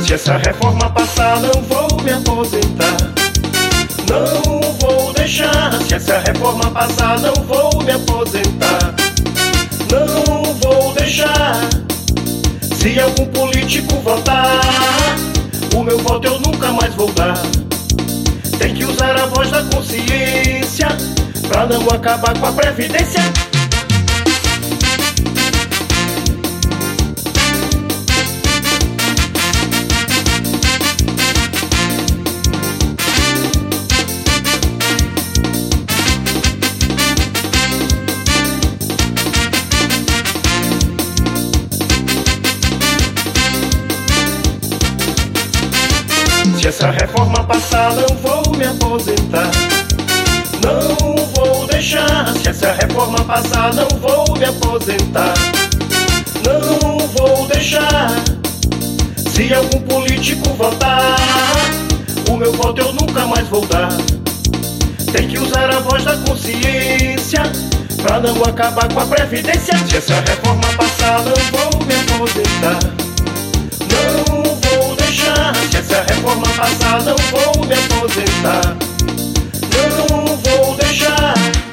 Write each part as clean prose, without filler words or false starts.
Se essa reforma passar, não vou me aposentar. Não vou deixar. Se essa reforma passar, não vou me aposentar. Não vou deixar. Se algum político votar, o meu voto eu nunca mais vou dar. Tem que usar a voz da consciência pra não acabar com a Previdência. Se essa reforma passar, não vou me aposentar. Não vou deixar. Se essa reforma passar, não vou me aposentar. Não vou deixar. Se algum político votar, o meu voto eu nunca mais vou dar. Tem que usar a voz da consciência pra não acabar com a Previdência. Se essa reforma passar, não vou me aposentar. Não vou deixar. Se essa reforma passar, não vou me aposentar. Não vou deixar.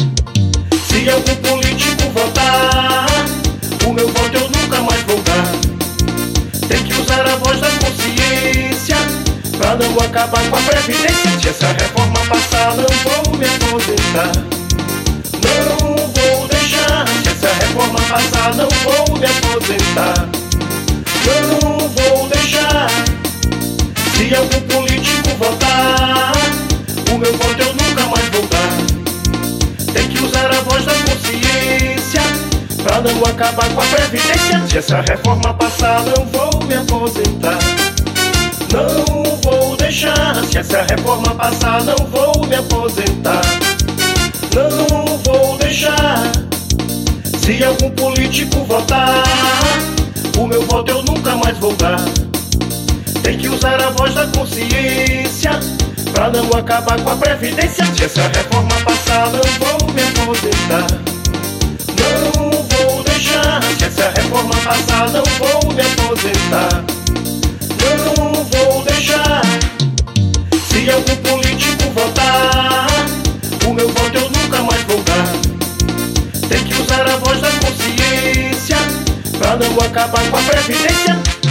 Se algum político votar, o meu voto eu nunca mais vou dar. Tem que usar a voz da consciência pra não acabar com a Previdência. Se essa reforma passar, não vou me aposentar. Não vou deixar. Se essa reforma passar, não vou me aposentar. Não vou deixar. Se algum político votar, o meu voto eu nunca mais vou dar. Tem que usar a voz da consciência pra não acabar com a Previdência. Se essa reforma passar, não vou me aposentar. Não vou deixar. Se essa reforma passar, não vou me aposentar. Não vou deixar. Se algum político votar, o meu voto eu nunca mais vou dar. Tem que usar a voz da consciência pra não acabar com a Previdência. Se essa reforma passar, não vou me aposentar. Não vou deixar. Se essa reforma passar, não vou me aposentar. Não vou deixar. Se algum político votar, o meu voto eu nunca mais vou dar. Tem que usar a voz da consciência pra não acabar com a Previdência.